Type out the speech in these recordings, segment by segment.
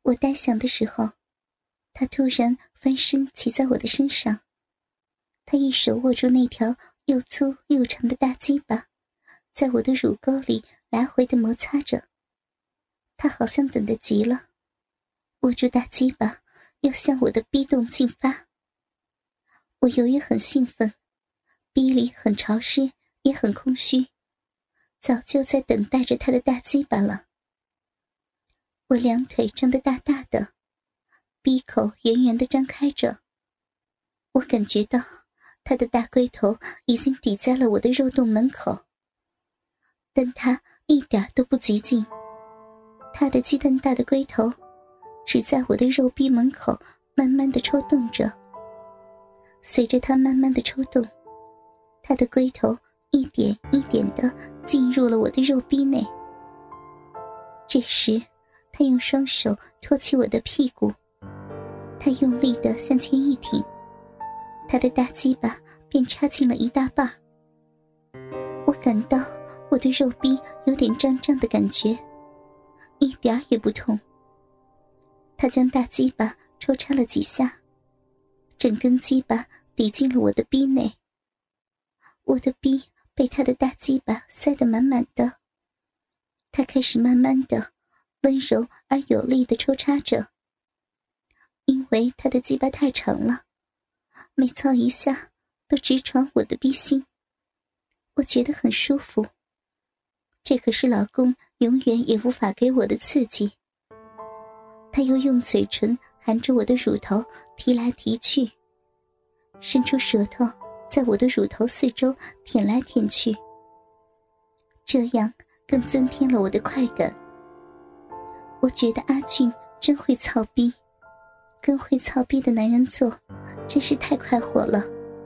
我呆想的时候，他突然翻身骑在我的身上，他一手握住那条又粗又长的大鸡巴，在我的乳沟里来回地摩擦着。他好像等得急了，握住大鸡巴要向我的逼洞进发。我由于很兴奋，逼里很潮湿也很空虚，早就在等待着他的大鸡巴了。我两腿张得大大的，逼口圆圆地张开着，我感觉到他的大龟头已经抵在了我的肉洞门口，但他一点都不急进，他的鸡蛋大的龟头只在我的肉壁门口慢慢地抽动着。随着他慢慢地抽动，他的龟头一点一点地进入了我的肉壁内。这时他用双手托起我的屁股，他用力地向前一挺，他的大鸡巴便插进了一大半。我感到我的肉壁有点胀胀的感觉，一点也不痛。他将大鸡巴抽插了几下，整根鸡巴抵进了我的逼内。我的逼被他的大鸡巴塞得满满的，他开始慢慢的温柔而有力地抽插着。因为他的鸡巴太长了，每操一下都直闯我的逼心，我觉得很舒服。这可是老公永远也无法给我的刺激。他又用嘴唇含着我的乳头提来提去，伸出舌头在我的乳头四周舔来舔去，这样更增添了我的快感。我觉得阿俊真会操逼，跟会操逼的男人做真是太快活了。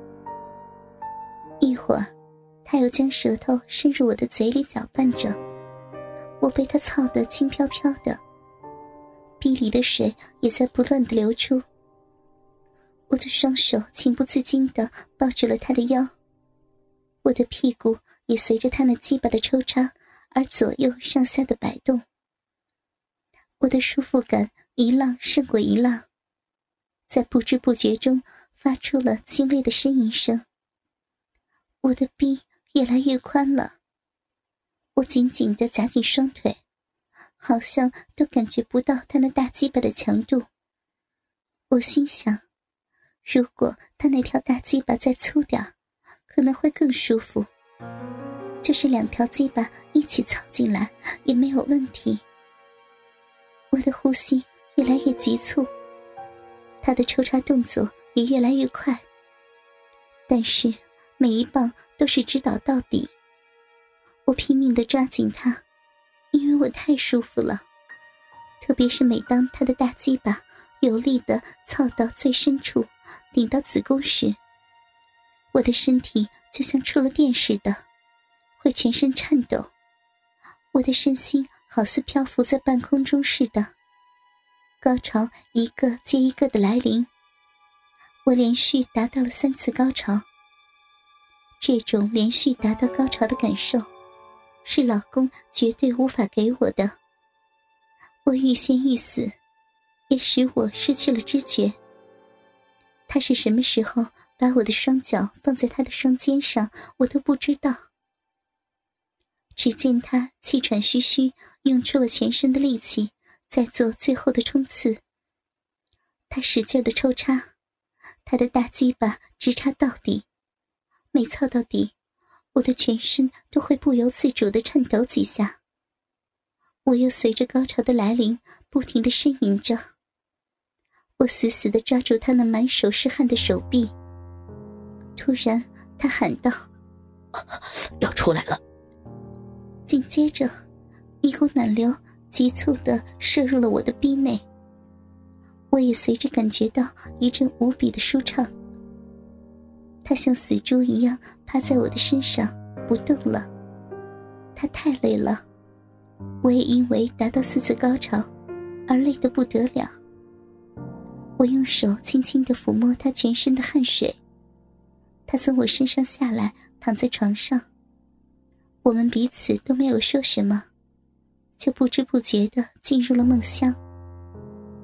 一会儿他又将舌头伸入我的嘴里搅拌着，我被他操得轻飘飘的，逼里的水也在不断地流出。我的双手情不自禁地抱住了他的腰，我的屁股也随着他那鸡巴的抽插而左右上下的摆动。我的舒服感一浪胜过一浪，在不知不觉中发出了轻微的呻吟声。我的逼越来越宽了，我紧紧地夹紧双腿，好像都感觉不到他那大鸡巴的强度。我心想，如果他那条大鸡巴再粗点，可能会更舒服，就是两条鸡巴一起操进来也没有问题。我的呼吸越来越急促，他的抽插动作也越来越快，但是每一棒都是直捣到底。我拼命地抓紧他，因为我太舒服了，特别是每当他的大鸡巴有力地操到最深处顶到子宫时，我的身体就像触了电似的，会全身颤抖，我的身心好似漂浮在半空中似的。高潮一个接一个的来临，我连续达到了3次高潮。这种连续达到高潮的感受是老公绝对无法给我的。我欲仙欲死，也使我失去了知觉。他是什么时候把我的双脚放在他的双肩上，我都不知道。只见他气喘吁吁，用出了全身的力气在做最后的冲刺。他使劲地抽插，他的大鸡巴直插到底，每操到底，我的全身都会不由自主地颤抖几下。我又随着高潮的来临不停地呻吟着。我死死地抓住他那满手是汗的手臂。突然他喊道： 要出来了。 紧接着一股暖流急促地射入了我的逼内，我也随着感觉到一阵无比的舒畅。他像死猪一样趴在我的身上不动了，他太累了，我也因为达到4次高潮而累得不得了。我用手轻轻地抚摸他全身的汗水，他从我身上下来，躺在床上，我们彼此都没有说什么，就不知不觉地进入了梦乡。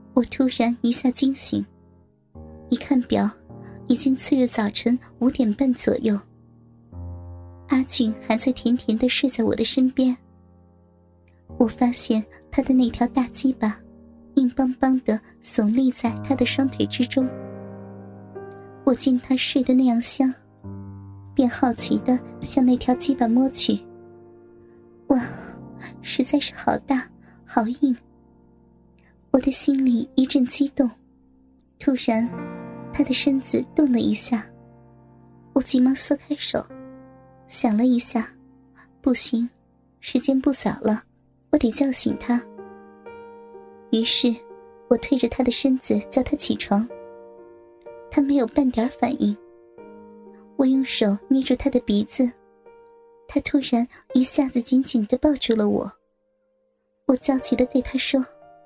我突然一下惊醒，一看表，已经次日早晨5点半左右。阿俊还在甜甜地睡在我的身边。我发现他的那条大鸡巴硬邦邦地耸立在他的双腿之中。我见他睡得那样香，便好奇地向那条鸡巴摸去。哇，实在是好大好硬。我的心里一阵激动，突然他的身子动了一下，我急忙缩开手，想了一下，不行，时间不早了，我得叫醒他。于是我推着他的身子叫他起床，他没有半点反应。我用手捏住他的鼻子，他突然一下子紧紧地抱住了我。我焦急地对他说：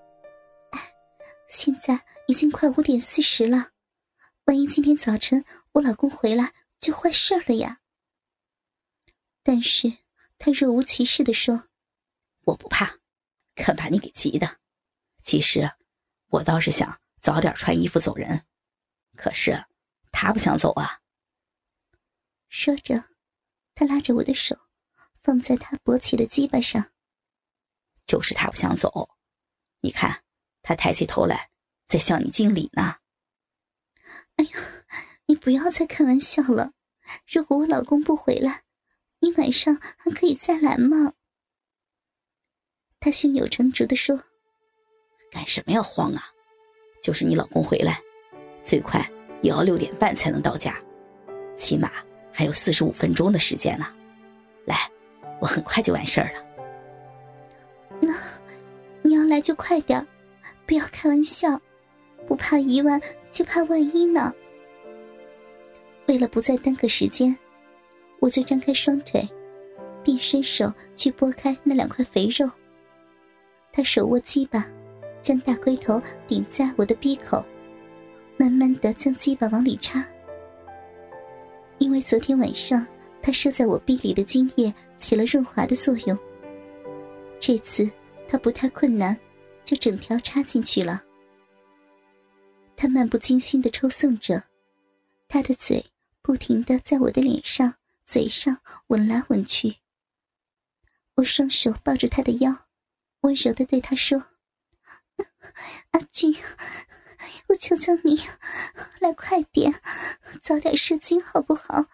现在已经快5点40了，万一今天早晨我老公回来就坏事了呀。但是他若无其事地说： 我不怕，看把你给急的。其实我倒是想早点穿衣服走人，可是他不想走啊。 说着，他拉着我的手放在他勃起的鸡巴上。 就是他不想走，你看他抬起头来在向你敬礼呢。 哎呀，你不要再开玩笑了，如果我老公不回来，你晚上还可以再来吗？他胸有成竹地说。 干什么要慌啊，就是你老公回来最快也要6点半才能到家，起码还有45分钟的时间呢。来，我很快就完事儿了。 那你要来就快点，不要开玩笑，不怕一万就怕万一呢。为了不再耽搁时间，我就张开双腿，并伸手去拨开那2块肥肉。他手握鸡巴，将大龟头顶在我的鼻口，慢慢地将鸡巴往里插。因为昨天晚上他射在我逼里的精液起了润滑的作用，这次他不太困难，就整条插进去了。他漫不经心地抽送着，他的嘴不停地在我的脸上嘴上吻来吻去。我双手抱住他的腰，温柔地对他说：阿俊，我求求你来快点，早点射精好不好？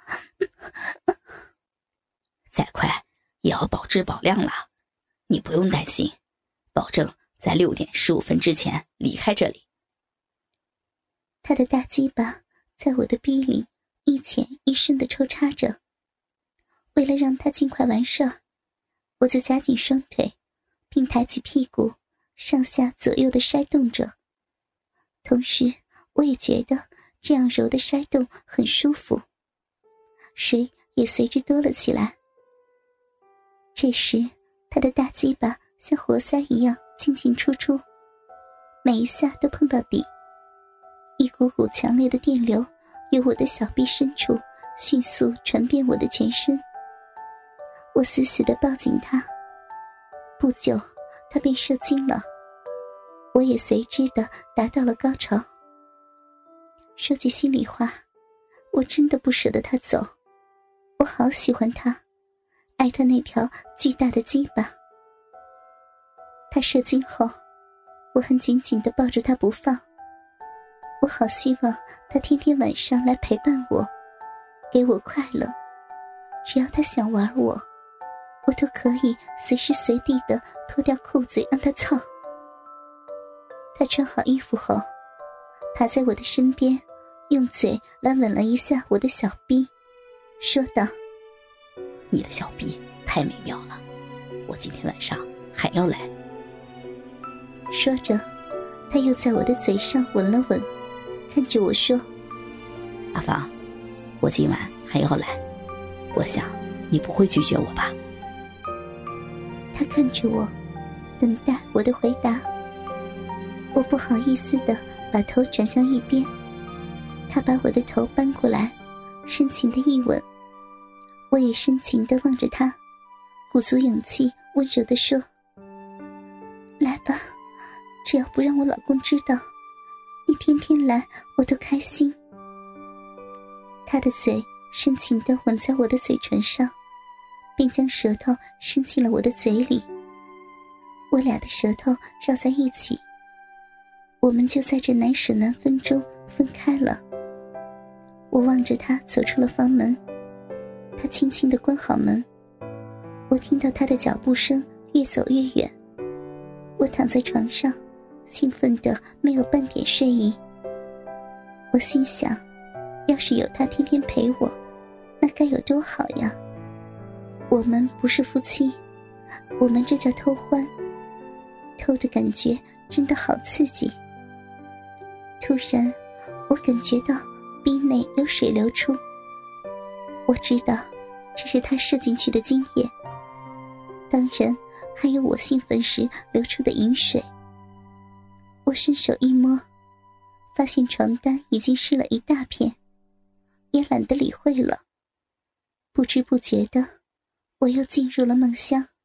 再快也要保质保量了，你不用担心，保证在6点15分之前离开这里。 他的大鸡巴在我的逼里一浅一深地抽插着。为了让他尽快完事，我就夹紧双腿，并抬起屁股上下左右地筛动着。同时我也觉得这样揉的筛动很舒服，水也随之多了起来。这时他的大鸡巴像活塞一样进进出出，每一下都碰到底，一股股强烈的电流由我的小臂深处迅速传遍我的全身。我死死地抱紧他，不久他便射精了，我也随之地达到了高潮。说句心里话，我真的不舍得他走，我好喜欢他，爱他那条巨大的鸡巴。他射精后，我很紧紧地抱住他不放，我好希望他天天晚上来陪伴我，给我快乐。只要他想玩我，我都可以随时随地地脱掉裤子让他操。他穿好衣服后，爬在我的身边，用嘴来吻了一下我的小臂，说道： 你的小臂太美妙了，我今天晚上还要来。 说着，他又在我的嘴上吻了吻，看着我说： 阿芳，我今晚还要来，我想你不会拒绝我吧？ 他看着我，等待我的回答。我不好意思地把头转向一边，他把我的头搬过来，深情的一吻。我也深情地望着他，鼓足勇气温柔地说：来吧， 只要不让我老公知道，你天天来我都开心。他的嘴深情地吻在我的嘴唇上，便将舌头伸进了我的嘴里。我俩的舌头绕在一起，我们就在这难舍难分中分开了。我望着他走出了房门，他轻轻地关好门。我听到他的脚步声越走越远。我躺在床上，兴奋得没有半点睡意。我心想，要是有他天天陪我，那该有多好呀。我们不是夫妻，我们这叫偷欢。偷的感觉真的好刺激。突然我感觉到逼内有水流出，我知道这是他射进去的精液，当然还有我兴奋时流出的饮水。我伸手一摸，发现床单已经湿了一大片，也懒得理会了。不知不觉的，我又进入了梦乡。